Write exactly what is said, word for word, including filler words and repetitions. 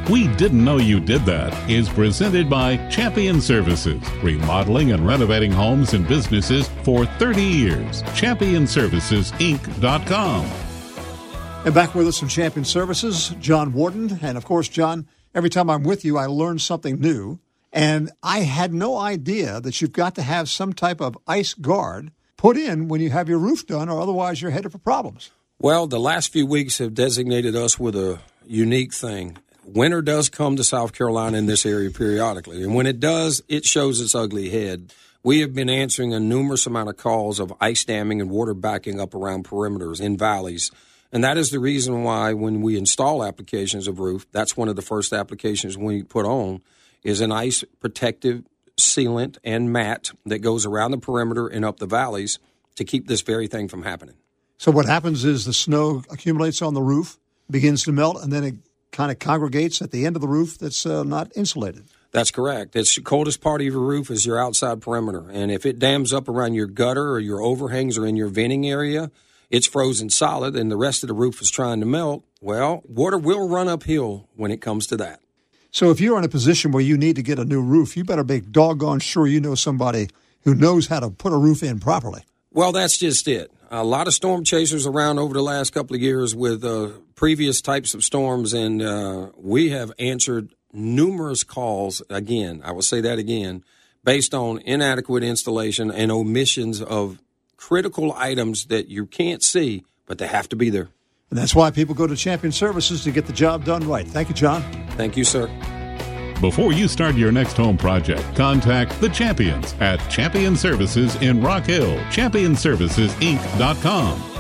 We Didn't Know You Did That is presented by Champion Services, remodeling and renovating homes and businesses for thirty years. champion services inc dot com. And back with us from Champion Services, John Warden. And, of course, John, every time I'm with you, I learn something new. And I had no idea that you've got to have some type of ice guard put in when you have your roof done, or otherwise you're headed for problems. Well, the last few weeks have designated us with a unique thing. Winter does come to South Carolina in this area periodically, and when it does, it shows its ugly head. We have been answering a numerous amount of calls of ice damming and water backing up around perimeters in valleys, and that is the reason why when we install applications of roof, that's one of the first applications we put on, is an ice protective sealant and mat that goes around the perimeter and up the valleys to keep this very thing from happening. So what happens is the snow accumulates on the roof, begins to melt, and then it kind of congregates at the end of the roof that's uh, not insulated. That's correct. It's the coldest part of your roof is your outside perimeter. And if it dams up around your gutter or your overhangs or in your venting area, it's frozen solid and the rest of the roof is trying to melt. Well, water will run uphill when it comes to that. So if you're in a position where you need to get a new roof, you better be doggone sure you know somebody who knows how to put a roof in properly. Well, that's just it. A lot of storm chasers around over the last couple of years with uh, previous types of storms, and uh, we have answered numerous calls, again, I will say that again, based on inadequate installation and omissions of critical items that you can't see, but they have to be there. And that's why people go to Champion Services to get the job done right. Thank you, John. Thank you, sir. Before you start your next home project, contact the Champions at Champion Services in Rock Hill, champion services inc dot com.